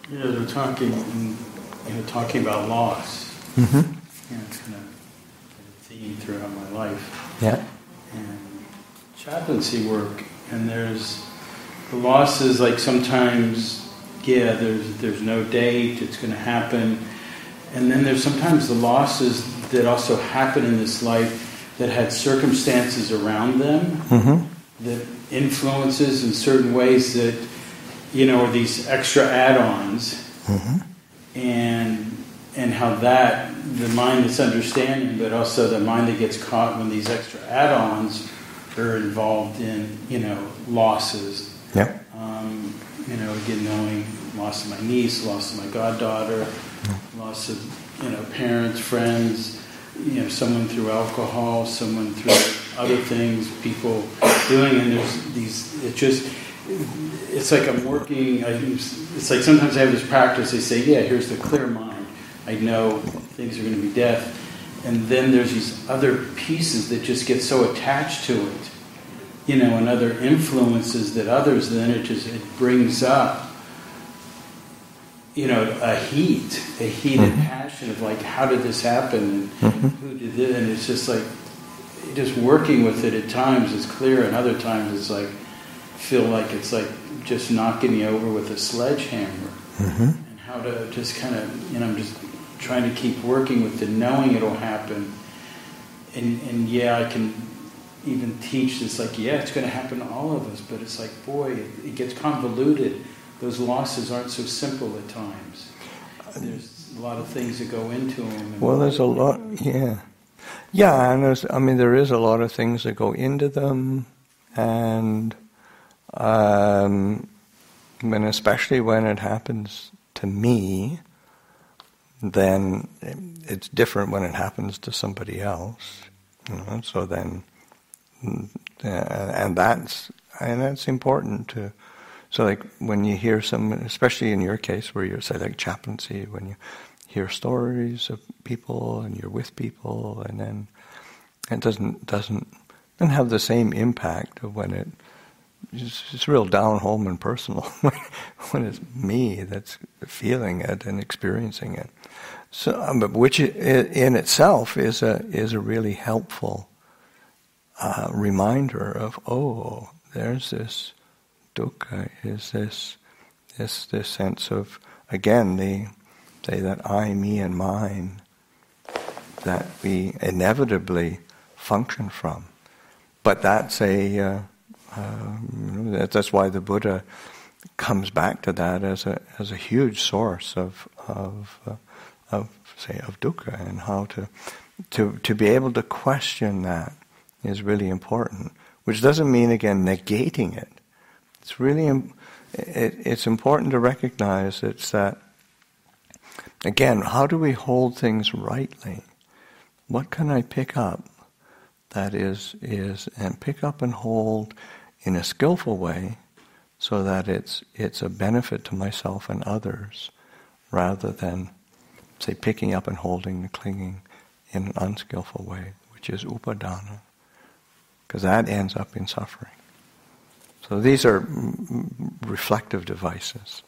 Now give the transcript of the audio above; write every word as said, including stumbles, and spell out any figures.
Yeah, they're talking, you know, talking about loss. Mm-hmm. You know, it's kind of a theme throughout my life. Yeah. And chaplaincy work, and there's the losses. Like sometimes, yeah, there's there's no date. It's going to happen, and then there's sometimes the losses that also happen in this life that had circumstances around them Mm-hmm. that influences in certain ways that, you know, are these extra add-ons, Mm-hmm. and and how that, the mind that's understanding, but also the mind that gets caught when these extra add-ons are involved in, you know, losses. Yeah. Um, you know, again, knowing loss of my niece, loss of my goddaughter, Mm-hmm. loss of, you know, parents, friends, you know, someone through alcohol, someone through other things, people doing, and there's these, it just, it's like I'm working, I, it's like sometimes I have this practice, they say, yeah, here's the clear mind. I know things are going to be death. And then there's these other pieces that just get so attached to it, you know, and other influences that others, then it just, it brings up, you know, a heat, a heated Mm-hmm. passion of like, how did this happen? And Mm-hmm. who did this? And it's just like, just working with it at times is clear, and other times it's like, feel like it's like just knocking me over with a sledgehammer. Mm-hmm. And how to just kind of, you know, I'm just trying to keep working with it, knowing it'll happen. And, and yeah, I can even teach this, like, yeah, it's going to happen to all of us, but it's like, boy, it, it gets convoluted. Those losses aren't so simple at times. There's a lot of things that go into them. And Well, there's a lot, yeah. Yeah, and there's, I mean, there is a lot of things that go into them, and um, when, especially when it happens to me, then it's different when it happens to somebody else. You know? So then, uh, and that's and that's important to. So, like when you hear some, especially in your case, where you're say like chaplaincy, when you hear stories of people and you're with people, and then it doesn't doesn't doesn't have the same impact of when it it's, it's real down home and personal when it's me that's feeling it and experiencing it. So, um, which in itself is a is a really helpful uh, reminder of, oh, there's this dukkha, is this this this sense of, again, the say that I, me, and mine that we inevitably function from. But that's a uh, uh, you know, that, that's why the Buddha comes back to that as a as a huge source of of uh, of say of dukkha, and how to to to be able to question that is really important. Which doesn't mean, again, negating it. It's really it, it's important to recognize it's that, again, how do we hold things rightly? What can I pick up that is is and pick up and hold in a skillful way, so that it's it's a benefit to myself and others, rather than, say, picking up and holding and clinging in an unskillful way, which is upadana, because that ends up in suffering. So these are reflective devices.